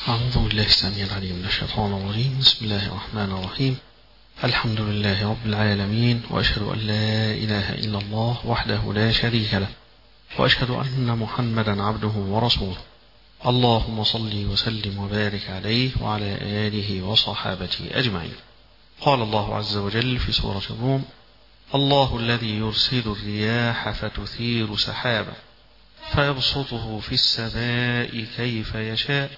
أعوذ بالله السميع العليم من الشيطان الرجيم. بسم الله الرحمن الرحيم. الحمد لله رب العالمين، وأشهد أن لا إله إلا الله وحده لا شريك له، وأشهد أن محمدا عبده ورسوله. اللهم صل وسلم وبارك عليه وعلى آله وصحابته أجمعين. قال الله عز وجل في سورة الروم: الله الذي يرسل الرياح فتثير سحابا فيبسطه في السماء كيف يشاء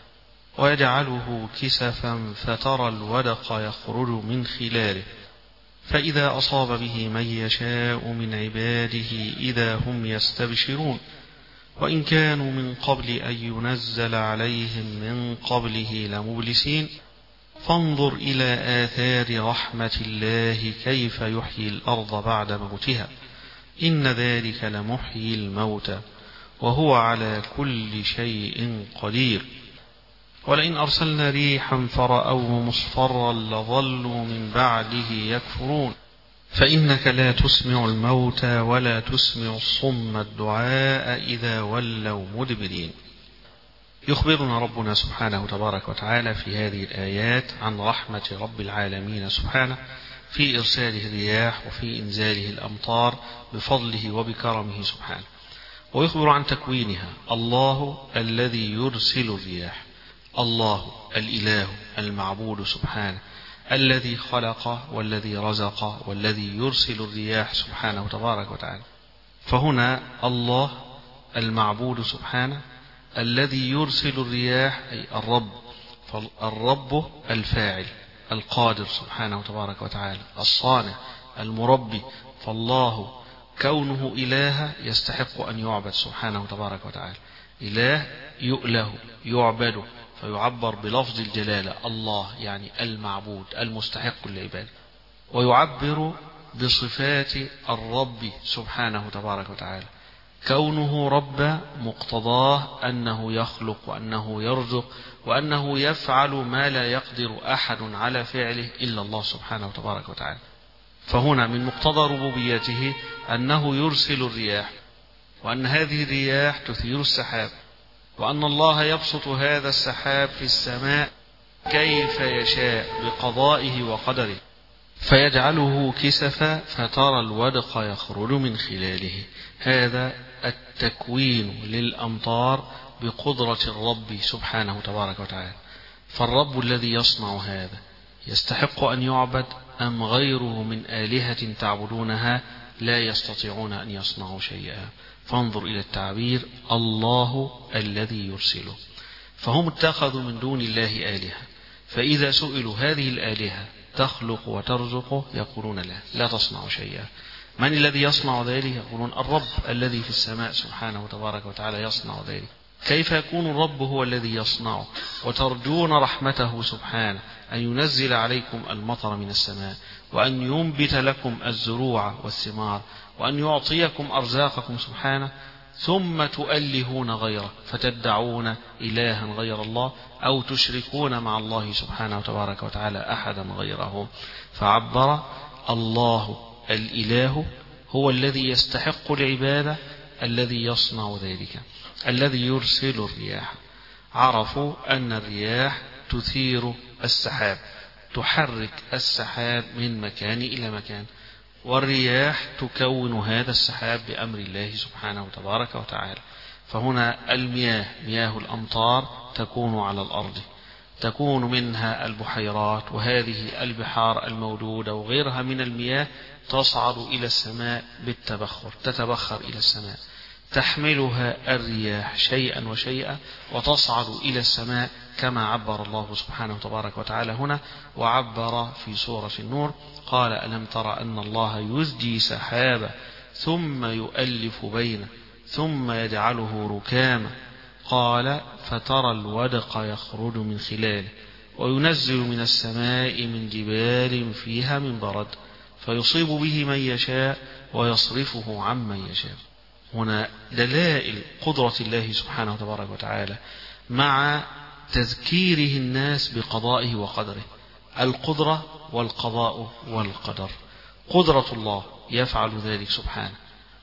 ويجعله كسفا فترى الودق يخرج من خلاله فإذا أصاب به من يشاء من عباده إذا هم يستبشرون وإن كانوا من قبل أن ينزل عليهم من قبله لمبلسين فانظر إلى آثار رحمة الله كيف يحيي الأرض بعد موتها إن ذلك لمحيي الموتى وهو على كل شيء قدير. ولئن أرسلنا ريحا فرأوه مصفرا لظلوا من بعده يكفرون فإنك لا تسمع الموتى ولا تسمع الصم الدعاء إذا ولوا مدبرين. يخبرنا ربنا سبحانه تبارك وتعالى في هذه الآيات عن رحمة رب العالمين سبحانه في إرساله الرياح وفي إنزاله الأمطار بفضله وبكرمه سبحانه، ويخبر عن تكوينها. الله الذي يرسل الرياح، الله الإله المعبود سبحانه الذي خلق والذي رزق والذي يرسل الرياح سبحانه تبارك وتعالى. فهنا الله المعبود سبحانه الذي يرسل الرياح أي الرب، فالرب الفاعل القادر سبحانه تبارك وتعالى الصانع المربي، فالله كونه إله يستحق أن يعبد سبحانه تبارك وتعالى، إله يؤله يعبد، فيعبر بلفظ الجلالة الله يعني المعبود المستحق للعبادة، ويعبر بصفات الرب سبحانه تبارك وتعالى. كونه رب مقتضاه أنه يخلق وأنه يرزق وأنه يفعل ما لا يقدر أحد على فعله إلا الله سبحانه تبارك وتعالى. فهنا من مقتضى ربوبيته أنه يرسل الرياح، وأن هذه الرياح تثير السحاب، وأن الله يبسط هذا السحاب في السماء كيف يشاء بقضائه وقدره فيجعله كسفا فترى الودق يخرج من خلاله. هذا التكوين للأمطار بقدرة الرب سبحانه تبارك وتعالى. فالرب الذي يصنع هذا يستحق أن يعبد أم غيره من آلهة تعبدونها لا يستطيعون أن يصنعوا شيئا؟ فانظر إلى التعبير الله الذي يرسله. فهم اتخذوا من دون الله آلهة، فإذا سئلوا هذه الآلهة تخلق وترزق يقولون لا تصنع شيئا. من الذي يصنع ذلك؟ يقولون الرب الذي في السماء سبحانه تبارك وتعالى يصنع ذلك. كيف يكون الرب هو الذي يصنع وترجون رحمته سبحانه أن ينزل عليكم المطر من السماء وأن ينبت لكم الزروع والثمار وأن يعطيكم أرزاقكم سبحانه، ثم تؤلهون غيره فتدعون إلها غير الله أو تشركون مع الله سبحانه تبارك وتعالى أحدا غيره؟ فعبر الله الإله هو الذي يستحق العبادة الذي يصنع ذلك الذي يرسل الرياح. عرفوا أن الرياح تثير السحاب، تحرك السحاب من مكان إلى مكان، والرياح تكون هذا السحاب بأمر الله سبحانه تبارك وتعالى. فهنا المياه مياه الأمطار تكون على الأرض، تكون منها البحيرات، وهذه البحار الموجودة وغيرها من المياه تصعد إلى السماء بالتبخر، تتبخر إلى السماء، تحملها الرياح شيئا وشيئا وتصعد إلى السماء كما عبر الله سبحانه تبارك وتعالى هنا، وعبر في سورة النور قال: ألم تر أن الله يزجي سحابا ثم يؤلف بينه ثم يجعله ركاما قال فترى الودق يخرج من خلاله وينزل من السماء من جبال فيها من برد فيصيب به من يشاء ويصرفه عمن يشاء. هنا دلائل قدرة الله سبحانه تبارك وتعالى مع تذكيره الناس بقضائه وقدره. القدرة والقضاء والقدر، قدرة الله يفعل ذلك سبحانه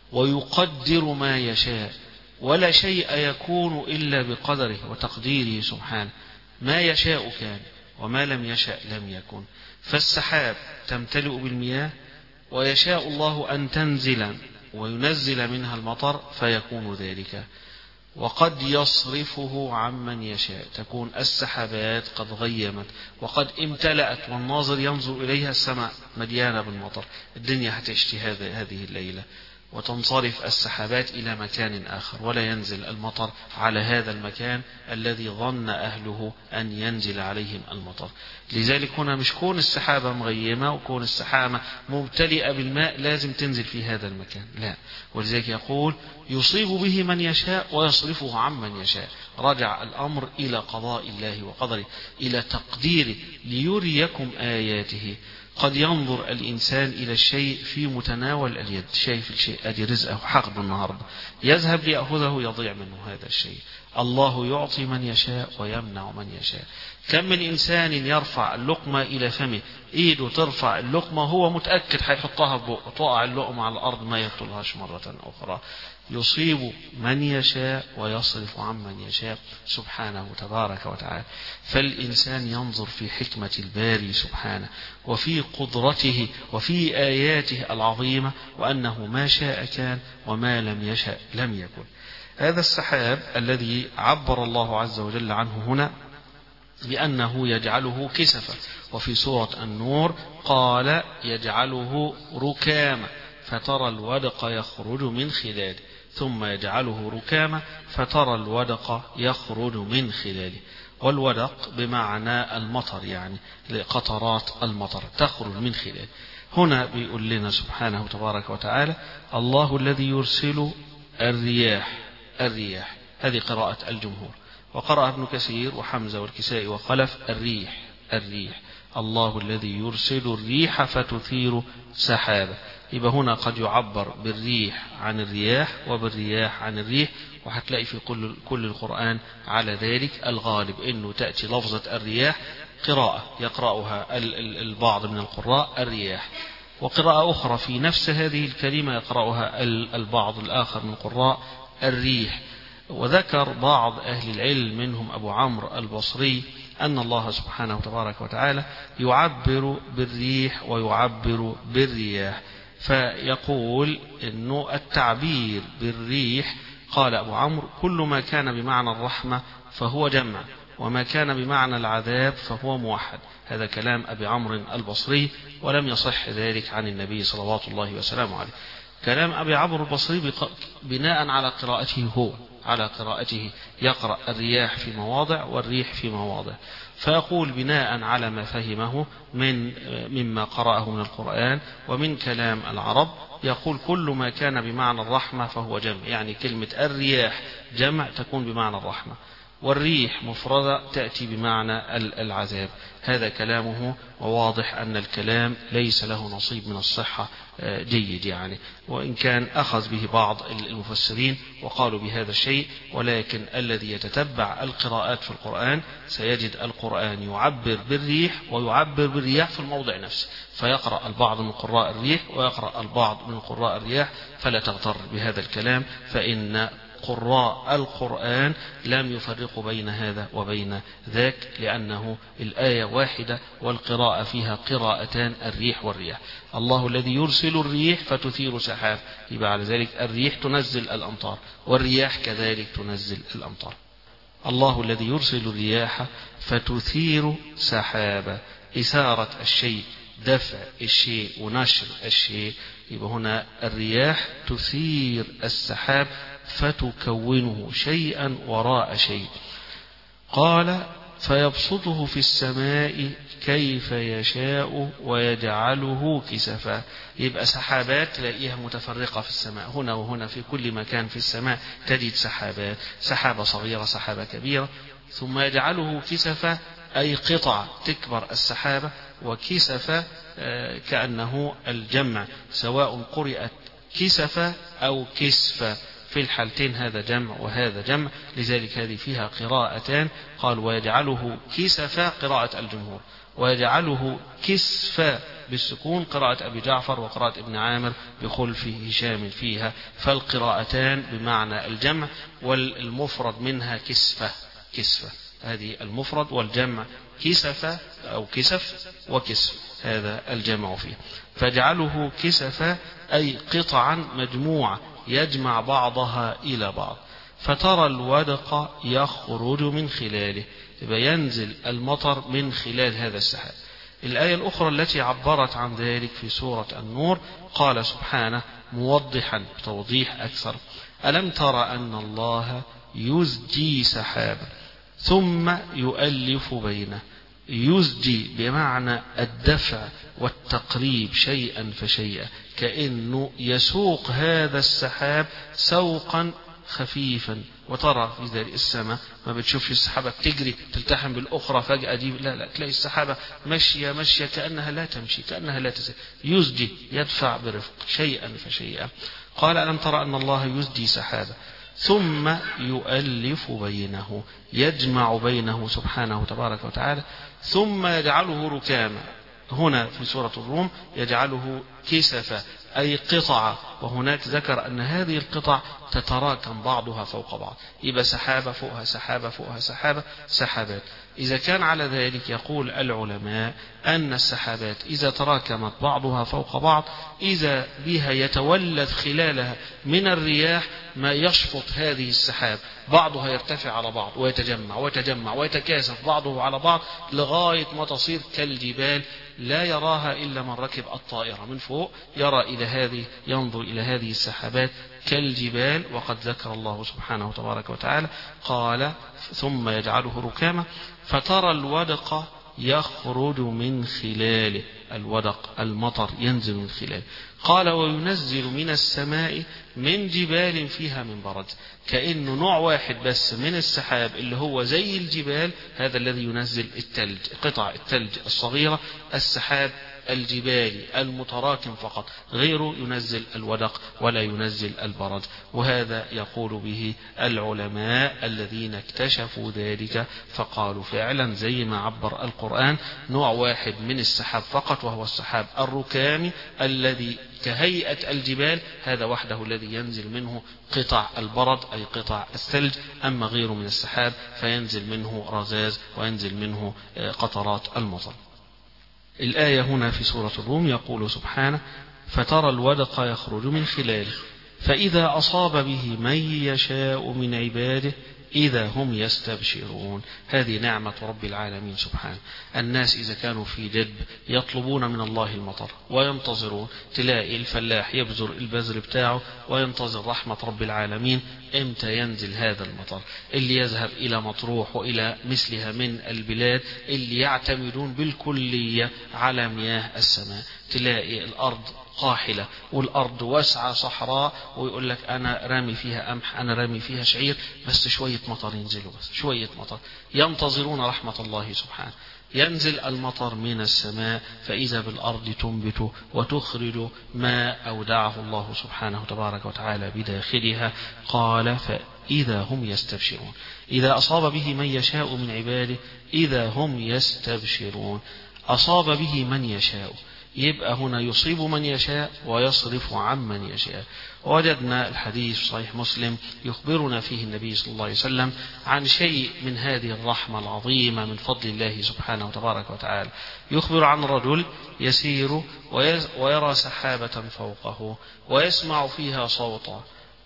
ويقدر ما يشاء، ولا شيء يكون إلا بقدره وتقديره سبحانه. ما يشاء كان وما لم يشأ لم يكن. فالسحاب تمتلئ بالمياه ويشاء الله أن تنزل وينزل منها المطر فيكون ذلك، وقد يصرفه عمن يشاء، تكون السحابات قد غيمت وقد امتلأت والناظر ينظر إليها السماء مليانة بالمطر، الدنيا هتشتي هذه الليلة، وتنصرف السحابات إلى مكان آخر ولا ينزل المطر على هذا المكان الذي ظن أهله أن ينزل عليهم المطر. لذلك هنا مش كون السحابة مغيمة وكون السحابة ممتلئة بالماء لازم تنزل في هذا المكان، لا. ولذلك يقول يصيب به من يشاء ويصرفه عمن يشاء. رجع الأمر إلى قضاء الله وقدره، إلى تقديره ليريكم آياته. قد ينظر الإنسان إلى الشيء في متناول اليد، شايف الشيء أدي رزقه حقه النهاردة، يذهب ليأخذه يضيع منه هذا الشيء. الله يعطي من يشاء ويمنع من يشاء. كم من إنسان يرفع اللقمة إلى فمه، إيده ترفع اللقمة هو متأكد هيحطها في بقه، تقع اللقمة على الأرض ما يقتلهاش مرة أخرى. يصيب من يشاء ويصرف عمن يشاء سبحانه تبارك وتعالى. فالإنسان ينظر في حكمة الباري سبحانه وفي قدرته وفي آياته العظيمة، وأنه ما شاء كان وما لم يشاء لم يكن. هذا السحاب الذي عبر الله عز وجل عنه هنا بأنه يجعله كسفا، وفي سورة النور قال يجعله ركاما فترى الودق يخرج من خلاله، ثم يجعله ركاما فترى الودق يخرج من خلاله. والودق بمعنى المطر، يعني قطرات المطر تخرج من خلاله. هنا بيقول لنا سبحانه تبارك وتعالى الله الذي يرسل الرياح. هذه قراءة الجمهور، وقرأ ابن كثير وحمزة والكسائي وخلف الريح. الله الذي يرسل الريح فتثير سحابة. يبقى هنا قد يعبر بالريح عن الرياح وبالرياح عن الريح، وهتلاقي في كل القرآن على ذلك. الغالب انه تأتي لفظة الرياح قراءة يقرأها البعض من القراء الرياح، وقراءة أخرى في نفس هذه الكلمة يقرأها البعض الآخر من القراء الريح. وذكر بعض أهل العلم منهم أبو عمرو البصري أن الله سبحانه تبارك وتعالى يعبر بالريح ويعبر بالرياح، فيقول إنه التعبير بالريح قال أبو عمرو كل ما كان بمعنى الرحمة فهو جمع، وما كان بمعنى العذاب فهو موحد. هذا كلام أبي عمرو البصري، ولم يصح ذلك عن النبي صلوات الله وسلامه عليه. كلام أبي عمرو البصري بناء على قراءته هو، على قراءته يقرأ الرياح في مواضع والريح في مواضع، فيقول بناء على ما فهمه مما قرأه من القرآن ومن كلام العرب، يقول كل ما كان بمعنى الرحمة فهو جمع، يعني كلمة الرياح جمع تكون بمعنى الرحمة، والريح مفردة تأتي بمعنى العذاب. هذا كلامه، وواضح أن الكلام ليس له نصيب من الصحة جيد يعني، وإن كان أخذ به بعض المفسرين وقالوا بهذا الشيء، ولكن الذي يتتبع القراءات في القرآن سيجد القرآن يعبر بالريح ويعبر بالرياح في الموضع نفسه، فيقرأ البعض من قراء الريح ويقرأ البعض من قراء الرياح، فلا تغتر بهذا الكلام، فإن قراء القرآن لم يفرقوا بين هذا وبين ذاك، لأنه الآية واحدة والقراءة فيها قراءتان، الريح والرياح. الله الذي يرسل الريح فتثير سحاب، يبقى على ذلك الريح تنزل الأمطار والرياح كذلك تنزل الأمطار. الله الذي يرسل الرياح فتثير سحابا، إثارة الشيء، دفع الشيء ونشر الشيء. يبقى هنا الرياح تثير السحاب فتكونه شيئا وراء شيء. قال فيبسطه في السماء كيف يشاء ويجعله كسفا. يبقى سحابات تلاقيها متفرقة في السماء، هنا وهنا في كل مكان في السماء تجد سحابات، سحابة صغيرة سحابة كبيرة. ثم يجعله كسفا أي قطع تكبر السحابة، وكسفا كأنه الجمع، سواء قرئت كسفا أو كسفا، في الحالتين هذا جمع وهذا جمع، لذلك هذه فيها قراءتان. قال ويجعله كسفا قراءة الجمهور، ويجعله كسفا بالسكون قراءة أبي جعفر وقراءة ابن عامر بخلف هشام فيها، فالقراءتان بمعنى الجمع، والمفرد منها كسفة. هذه المفرد، والجمع كسف أو كسف وكسف، هذا الجمع فيه. فاجعله كسف أي قطعا مجموعة يجمع بعضها إلى بعض. فترى الودق يخرج من خلاله، ينزل المطر من خلال هذا السحاب. الآية الأخرى التي عبرت عن ذلك في سورة النور قال سبحانه موضحا توضيح أكثر: ألم تر أن الله يزجي سحابا ثم يؤلف بينه. يزجي بمعنى الدفع والتقريب شيئا فشيئا، كأنه يسوق هذا السحاب سوقا خفيفا. وترى في ذلك السماء ما بتشوفش السحابة بتجري تلتحم بالأخرى فجأة دي، لا تلاقي السحابة ماشية كأنها لا تمشي، كأنها لا تسير. يزجي يدفع برفق شيئا فشيئا. قال ألم ترى أن الله يزجي سحابا ثم يؤلف بينه، يجمع بينه سبحانه تبارك وتعالى، ثم يجعله ركاما. هنا في سورة الروم يجعله كسفا أي قطعة، وهناك ذكر أن هذه القطع تتراكم بعضها فوق بعض، يبقى سحابة فوقها سحابة فوقها سحابة، سحابات. إذا كان على ذلك يقول العلماء أن السحابات إذا تراكمت بعضها فوق بعض إذا بها يتولد خلالها من الرياح ما يشفط هذه السحاب، بعضها يرتفع على بعض ويتجمع ويتجمع ويتكاثف بعضه على بعض لغاية ما تصير كالجبال، لا يراها إلا من ركب الطائرة من فوق، ينظر إلى هذه السحابات كالجبال. وقد ذكر الله سبحانه وتبارك وتعالى قال ثم يجعله ركاما فترى الودق يخرج من خلاله. الودق المطر ينزل من خلاله. قال وينزل من السماء من جبال فيها من برد، كأنه نوع واحد بس من السحاب اللي هو زي الجبال، هذا الذي ينزل التلج، قطع التلج الصغيرة، السحاب الجبالي المتراكم فقط، غيره ينزل الودق ولا ينزل البرد. وهذا يقول به العلماء الذين اكتشفوا ذلك، فقالوا فعلا زي ما عبر القرآن نوع واحد من السحاب فقط، وهو السحاب الركامي الذي كهيئة الجبال، هذا وحده الذي ينزل منه قطع البرد أي قطع الثلج. أما غيره من السحاب فينزل منه رذاذ وينزل منه قطرات المطر. الآية هنا في سورة الروم يقول سبحانه فترى الودق يخرج من خلاله فإذا أصاب به من يشاء من عباده إذا هم يستبشرون. هذه نعمة رب العالمين سبحانه. الناس إذا كانوا في جدب يطلبون من الله المطر وينتظرون، تلاقي الفلاح يبذر البذر بتاعه وينتظر رحمة رب العالمين امتى ينزل هذا المطر. اللي يذهب إلى مطروح وإلى مثلها من البلاد اللي يعتمدون بالكلية على مياه السماء، تلاقي الأرض قاحلة والأرض واسعة صحراء، ويقول لك أنا رامي فيها قمح، أنا رامي فيها شعير، بس شوية مطر ينزلوا، بس شوية مطر. ينتظرون رحمة الله سبحانه. ينزل المطر من السماء فإذا بالأرض تنبت وتخرج ما أودعه الله سبحانه تبارك وتعالى بداخلها. قال فإذا هم يستبشرون. إذا أصاب به من يشاء من عباده إذا هم يستبشرون. أصاب به من يشاء، يبقى هنا يصيب من يشاء ويصرف عن من يشاء. وجدنا الحديث صحيح مسلم يخبرنا فيه النبي صلى الله عليه وسلم عن شيء من هذه الرحمة العظيمة من فضل الله سبحانه وتبارك وتعالى. يخبر عن رجل يسير ويرى سحابة فوقه ويسمع فيها صوتا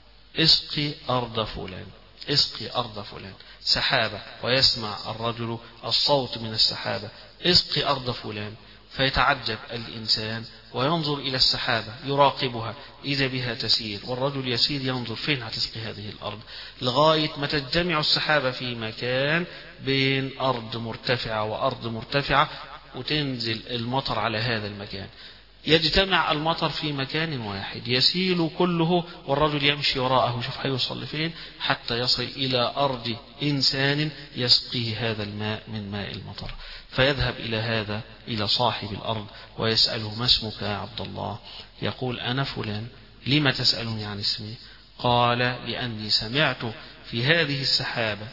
اسقي أرض فلان، اسقي أرض فلان. سحابة ويسمع الرجل الصوت من السحابة اسقي أرض فلان، فيتعجب الإنسان وينظر إلى السحابة يراقبها إذا بها تسير، والرجل يسير ينظر فين هتسقي هذه الأرض، لغاية ما تجتمع السحابة في مكان بين أرض مرتفعة وأرض مرتفعة وتنزل المطر على هذا المكان. يجتمع المطر في مكان واحد يسيل كله، والرجل يمشي وراءه شوف هيوصل لفين حتى يصل إلى أرض إنسان يسقيه هذا الماء من ماء المطر. فيذهب إلى صاحب الأرض ويسأله ما اسمك يا عبد الله؟ يقول أنا فلان. لما تسألني عن اسمي؟ قال لأني سمعت في هذه السحابة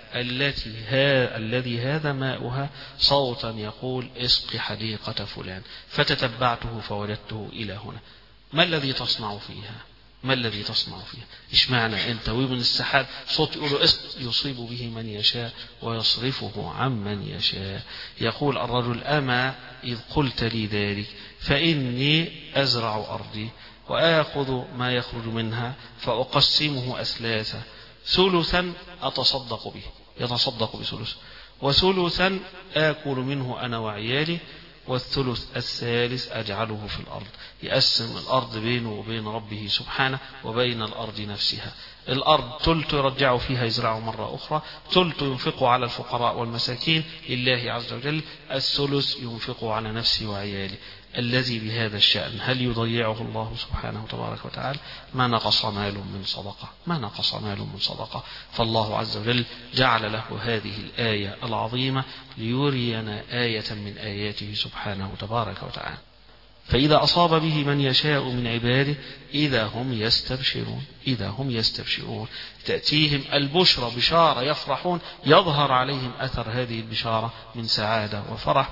الذي هذا ماؤها صوتا يقول اسق حديقة فلان، فتتبعته فوجدته إلى هنا. ما الذي تصنع فيها؟ ما الذي تصنع فيه؟ اشمعنى أنت؟ ومن السحاب صوت يقول يصيب به من يشاء ويصرفه عن من يشاء. يقول الرجل: أما إذ قلت لي ذلك فإني أزرع أرضي وآخذ ما يخرج منها فأقسمه أثلاثا، ثلثا أتصدق به، يتصدق بثلث، وثلثا آكل منه أنا وعيالي، والثلث الثالث أجعله في الأرض. يقسم الأرض بينه وبين ربه سبحانه وبين الأرض نفسها. الأرض ثلث يرجع فيها يزرع مرة أخرى، ثلث ينفق على الفقراء والمساكين لله عز وجل، الثلث ينفق على نفسه وعياله. الذي بهذا الشأن هل يضيعه الله سبحانه تبارك وتعالى؟ ما نقص مال من صدقة، ما نقص مال من صدقة. فالله عز وجل جعل له هذه الآية العظيمة ليرينا آية من آياته سبحانه تبارك وتعالى. فإذا أصاب به من يشاء من عباده إذا هم يستبشرون، إذا هم يستبشرون، تأتيهم البشرى، بشارة، يفرحون، يظهر عليهم أثر هذه البشارة من سعادة وفرح.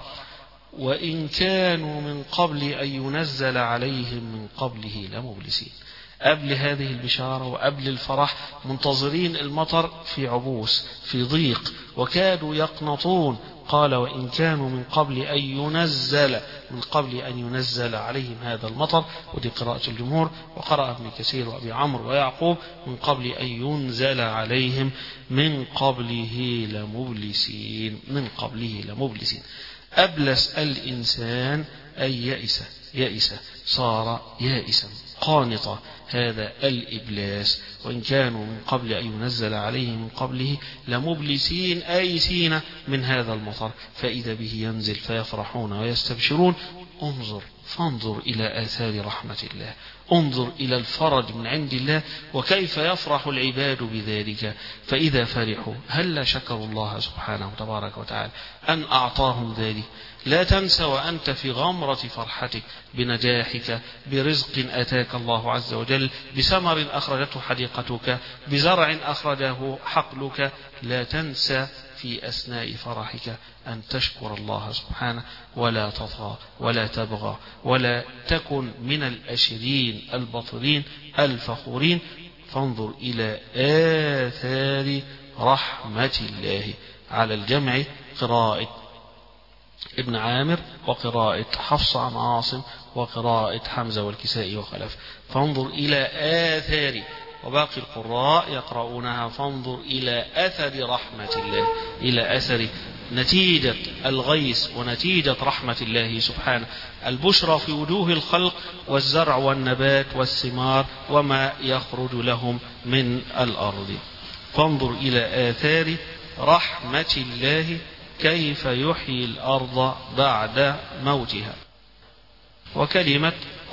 وإن كانوا من قبل أن ينزل عليهم من قبله لمبلسين. قبل هذه البشارة وقبل الفرح منتظرين المطر في عبوس، في ضيق، وكادوا يقنطون. قال: وإن كانوا من قبل أن ينزل، من قبل أن ينزل عليهم هذا المطر، ودي قراءة الجمهور، وقرأ ابن كثير وأبي عمرو ويعقوب: من قبل أن ينزل عليهم من قبله لمبلسين، من قبله لمبلسين. أبلس الإنسان أي يئس، يئس، صار يائسا قانطا، هذا الإبلاس. وإن كانوا من قبل أن ينزل عليه من قبله لمبلسين آيسين من هذا المطر، فإذا به ينزل فيفرحون ويستبشرون. انظر، فانظر إلى آثار رحمة الله، انظر إلى الفرج من عند الله، وكيف يفرح العباد بذلك. فإذا فرحوا هل شكروا الله سبحانه تبارك وتعالى أن أعطاهم ذلك؟ لا تنسى وأنت في غمرة فرحتك بنجاحك، برزق أتاك الله عز وجل، بثمر أخرجته حديقتك، بزرع أخرجه حقلك، لا تنسى في أثناء فرحك أن تشكر الله سبحانه، ولا تطغى ولا تبغى، ولا تكن من الأشرين البطرين الفخورين. فانظر إلى آثار رحمة الله. على الجمع قراءة ابن عامر وقراءة حفص عن عاصم وقراءة حمزة والكسائي وخلف. فانظر إلى آثار، وباقي القراء يقرؤونها فانظر إلى أثر رحمة الله، إلى أثر نتيجة الغيث ونتيجة رحمة الله سبحانه. البشرى في وجوه الخلق والزرع والنبات والثمار وما يخرج لهم من الأرض. فانظر إلى آثار رحمة الله كيف يحيي الأرض بعد موتها. وكلمة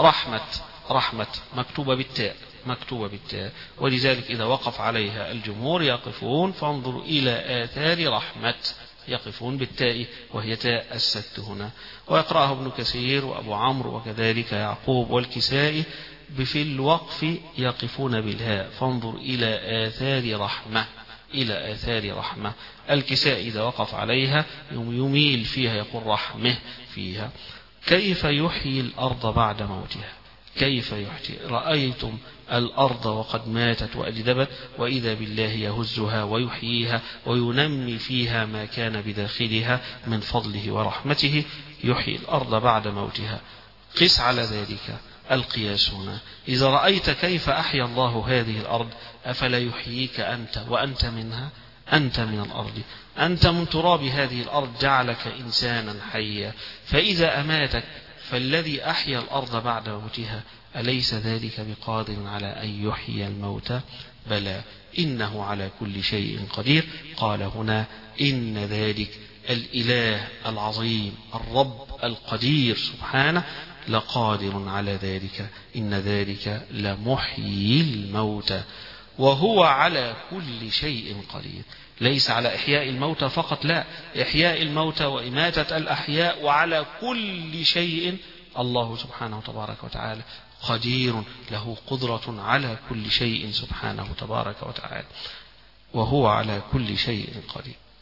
رحمة مكتوبة بالتاء، مكتوبة بالتاء، ولذلك إذا وقف عليها الجمهور يقفون فانظروا إلى آثار رحمة، يقفون بالتاء وهي تاء الست هنا. ويقرأه ابن كثير وأبو عمرو وكذلك يعقوب والكسائي، في الوقف يقفون بالهاء. فانظر إلى آثار رحمة، إلى آثار رحمة. الكسائي إذا وقف عليها يميل فيها يقول رحمه فيها. كيف يحيي الأرض بعد موتها، كيف يحيي؟ رأيتم الأرض وقد ماتت وأجدبت، وإذا بالله يهزها ويحييها وينمي فيها ما كان بداخلها من فضله ورحمته. يحيي الأرض بعد موتها. قس على ذلك القياس هنا. إذا رأيت كيف أحيا الله هذه الأرض أفلا يحييك أنت وأنت منها؟ أنت من الأرض، أنت من تراب هذه الأرض، جعلك إنسانا حيا. فإذا أماتك فالذي أحيا الأرض بعد موتها أليس ذلك بقادر على أن يحيي الموتى؟ بلى، إنه على كل شيء قدير. قال هنا إن ذلك الإله العظيم الرب القدير سبحانه لقادر على ذلك، إن ذلك لمحيي الموتى وهو على كل شيء قدير. ليس على إحياء الموتى فقط، لا، إحياء الموتى وإماتة الأحياء، وعلى كل شيء الله سبحانه تبارك وتعالى قدير، له قدرة على كل شيء سبحانه تبارك وتعالى، وهو على كل شيء قدير.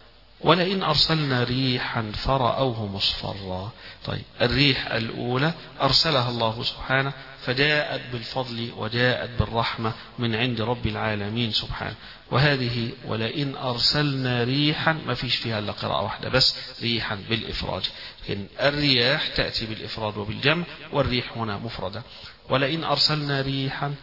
ولئن أرسلنا ريحا فرأوه مصفرا. طيب الريح الأولى أرسلها الله سبحانه فجاءت بالفضل وجاءت بالرحمة من عند رب العالمين سبحانه. وهذه ولئن أرسلنا ريحا ما فيش فيها إلا قراءة واحدة بس، ريحا بالإفراد. لكن الرياح تأتي بالإفراد وبالجمع، والريح هنا مفردة. ولئن أرسلنا ريحا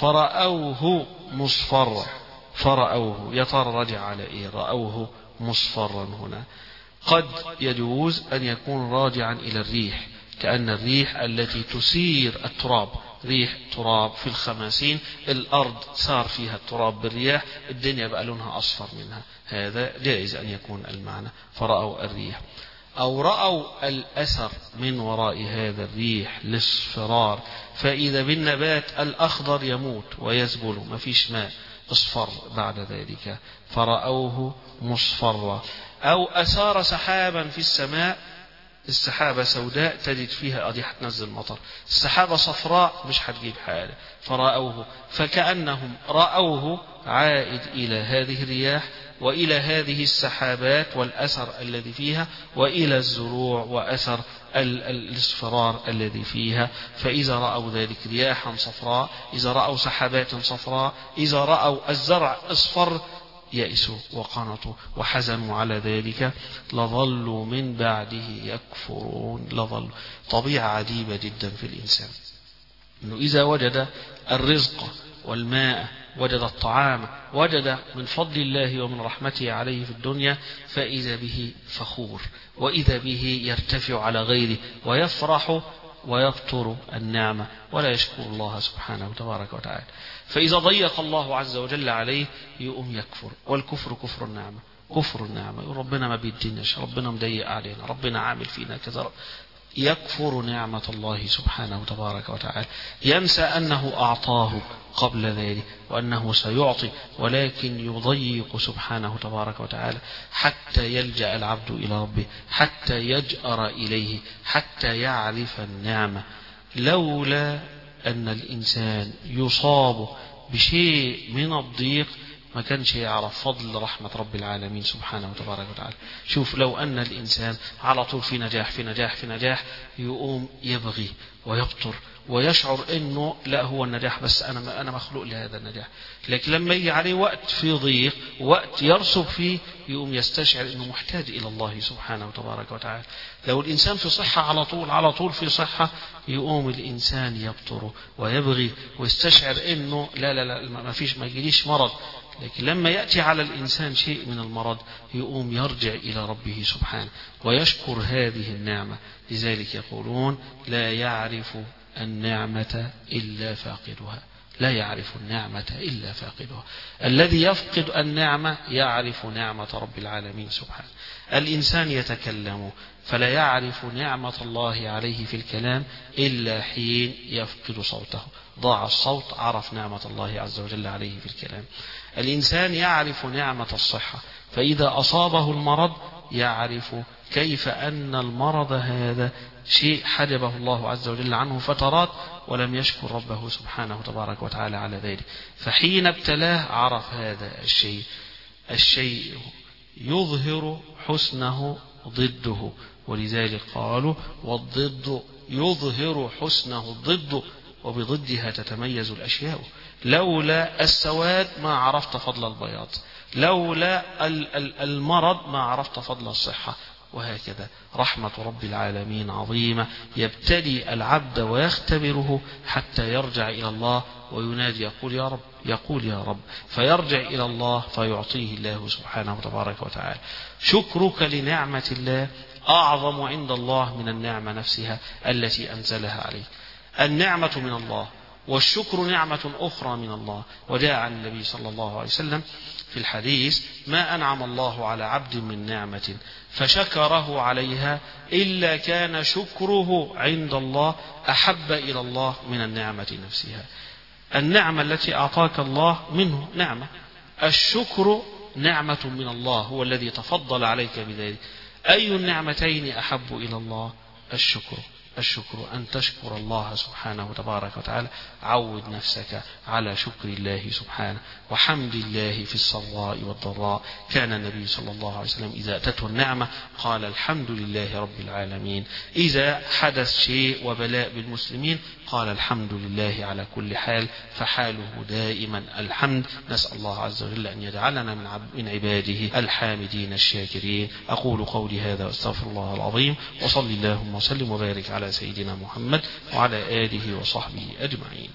فرأوه مصفرا. فرأوه يا ترى رجع على إيه؟ رأوه مصفرا هنا قد يجوز أن يكون راجعا إلى الريح، كأن الريح التي تسير التراب، ريح تراب في الخماسين، الأرض صار فيها التراب بالرياح، الدنيا بقى لونها أصفر منها، هذا جائز أن يكون المعنى فرأوا الريح. أو رأوا الأثر من وراء هذا الريح الاصفرار، فإذا بالنبات الأخضر يموت ويذبل، ما فيش ماء، اصفر بعد ذلك، فرأوه مصفرا. أو أثار سحابا في السماء، السحابة سوداء تجد فيها أدي هتنزل مطر، السحابة صفراء مش هتجيب حاجة، فرأوه، فكأنهم رأوه عائد إلى هذه الرياح وإلى هذه السحابات والأثر الذي فيها وإلى الزروع وأثر الاصفرار الذي فيها. فإذا رأوا ذلك رياحا صفراء، إذا رأوا سحابات صفراء، إذا رأوا الزرع اصفر، يئسوا وقنطوا وحزنوا على ذلك، لظلوا من بعده يكفرون. لظلوا. طبيعة عجيبة جدا في الإنسان، أنه إذا وجد الرزق والماء، وجد الطعام، وجد من فضل الله ومن رحمته عليه في الدنيا، فإذا به فخور، وإذا به يرتفع على غيره ويفرح ويبطر النعمة ولا يشكر الله سبحانه وتبارك وتعالى. فإذا ضيق الله عز وجل عليه يقوم يكفر، والكفر كفر النعمة، كفر النعمة، يقول ربنا ما بيديناش، ربنا مضيق علينا، ربنا عامل فينا كذا، يكفر نعمة الله سبحانه وتبارك وتعالى، ينسى أنه أعطاه قبل ذلك وأنه سيعطي، ولكن يضيق سبحانه تبارك وتعالى حتى يلجأ العبد إلى ربه، حتى يجأر إليه، حتى يعرف النعمة. لولا أن الإنسان يصاب بشيء من الضيق ما كانش يعرف فضل رحمة رب العالمين سبحانه وتبارك وتعالى. شوف لو أن الإنسان على طول في نجاح في نجاح في نجاح، يقوم يبغي ويبطر ويشعر أنه لا، هو النجاح بس أنا مخلوق لهذا النجاح. لكن لما يجي عليه وقت في ضيق، وقت يرسب فيه، يقوم يستشعر أنه محتاج إلى الله سبحانه وتبارك وتعالى. لو الإنسان في صحة على طول في صحة، يقوم الإنسان يبطر ويبغي ويستشعر أنه لا ما يجيليش مرض. لكن لما يأتي على الإنسان شيء من المرض، يقوم يرجع إلى ربه سبحانه ويشكر هذه النعمة. لذلك يقولون لا يعرف النعمة إلا فاقدها، لا يعرف النعمة إلا فاقدها. الذي يفقد النعمة يعرف نعمة رب العالمين سبحانه. الإنسان يتكلم فلا يعرف نعمة الله عليه في الكلام إلا حين يفقد صوته، ضاع الصوت، عرف نعمة الله عز وجل عليه في الكلام. الإنسان يعرف نعمة الصحة، فإذا أصابه المرض يعرف كيف أن المرض هذا شيء حجبه الله عز وجل عنه فترات، ولم يشكر ربه سبحانه وتبارك وتعالى على ذلك. فحين ابتلاه عرف هذا الشيء يظهر حسنه ضده، ولذلك قالوا والضد يظهر حسنه الضد، وبضدها تتميز الأشياء. لولا السواد ما عرفت فضل البياض، لولا المرض ما عرفت فضل الصحة، وهكذا. رحمة رب العالمين عظيمة، يبتلي العبد ويختبره حتى يرجع إلى الله وينادي يقول يا رب، يقول يا رب، فيرجع إلى الله فيعطيه الله سبحانه وتبارك وتعالى. شكرك لنعمة الله أعظم عند الله من النعمة نفسها التي أنزلها عليك. النعمة من الله، والشكر نعمة أخرى من الله. وجاء عن النبي صلى الله عليه وسلم في الحديث ما أنعم الله على عبد من نعمة فشكره عليها إلا كان شكره عند الله أحب إلى الله من النعمة نفسها. النعمة التي أعطاك الله منه نعمة، الشكر نعمة من الله، هو الذي تفضل عليك بذلك. أي النعمتين أحب إلى الله؟ الشكر. الشكر أن تشكر الله سبحانه تبارك وتعالى. عود نفسك على شكر الله سبحانه وحمد الله في السراء والضراء. كان النبي صلى الله عليه وسلم إذا أتته النعمة قال الحمد لله رب العالمين. إذا حدث شيء وبلاء بالمسلمين قال الحمد لله على كل حال، فحاله دائما الحمد. نسأل الله عز وجل أن يجعلنا من عباده الحامدين الشاكرين. أقول قولي هذا واستغفر الله العظيم، وصلي اللهم وسلم وبارك على سيدنا محمد وعلى آله وصحبه أجمعين.